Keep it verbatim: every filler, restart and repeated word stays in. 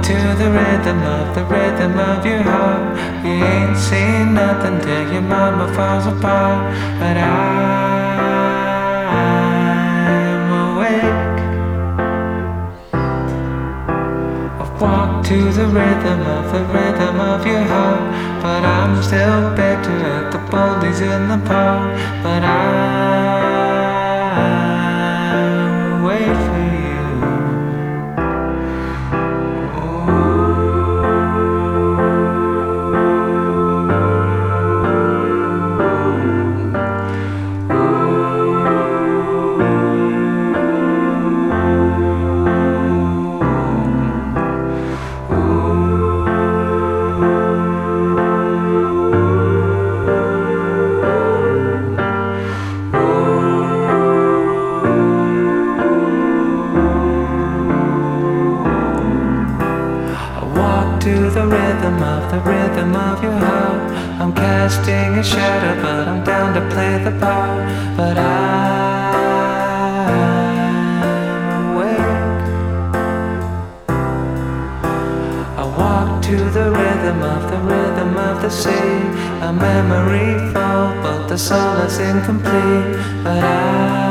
to the rhythm of the rhythm of your heart. You ain't seen nothing till your mama falls apart. But I'm awake. I walk to the rhythm of the rhythm of your heart. But I'm still better at the boulders in the park. But I'll wait for you. To the rhythm of the rhythm of your heart. I'm casting a shadow, but I'm down to play the part. But I'm awake. I walk to the rhythm of the rhythm of the sea. A memory full, but the soul is incomplete. But I